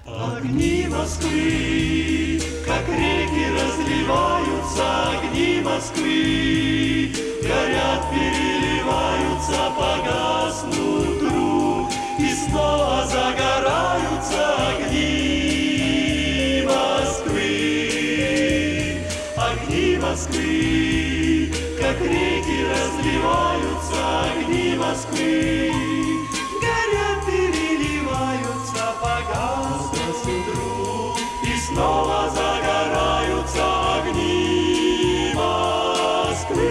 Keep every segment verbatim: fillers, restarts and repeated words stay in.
Огни Москвы, как реки разливаются, огни Москвы, горят, переливаются, погаснут вдруг, и снова загораются огни Москвы. Огни Москвы, как реки разливаются, огни Москвы, горят, переливаются, погаснут вдруг, и снова загораются огни Москвы.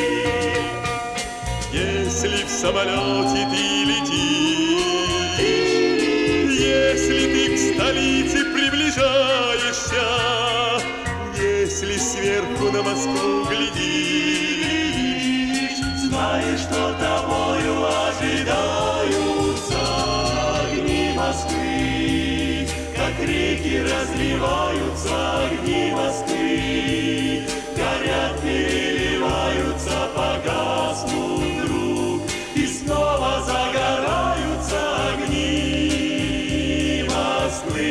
Если в самолете ты летишь, если ты к столице приближаешься, если сверху на Москву глядишь, знаешь, что тобою ожидаются огни Москвы, как реки разливаются огни Москвы, горят, переливаются, погаснут вдруг, и снова загораются огни Москвы.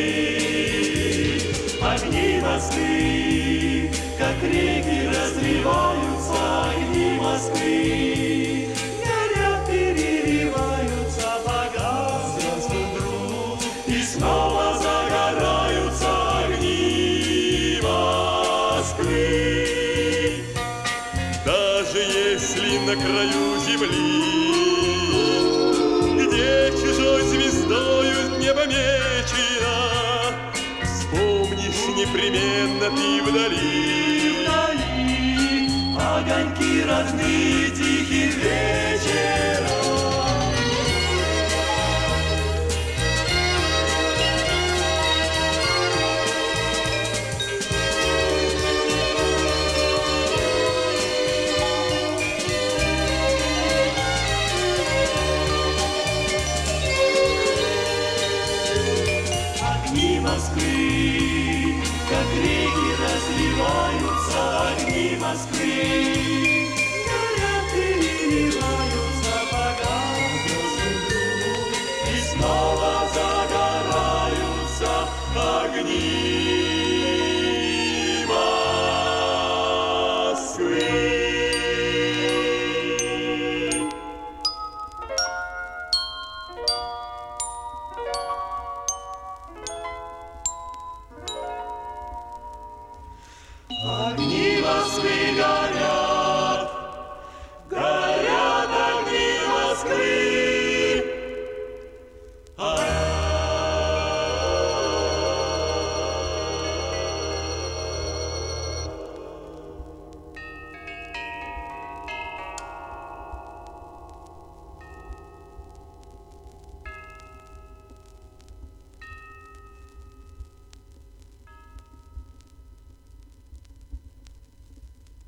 Огни Москвы, как реки разливаются, огни Москвы, горят, переливаются, погаснут вдруг, и снова загораются огни Москвы. Даже если на краю земли, где чужой звездою небо мечено, вспомнишь непременно ты вдали, вдали огоньки родные тихих вечером. Огни Москвы, как реки разливаются, огни Москвы, горят, переливаются, погаснут вдруг, и снова загораются огни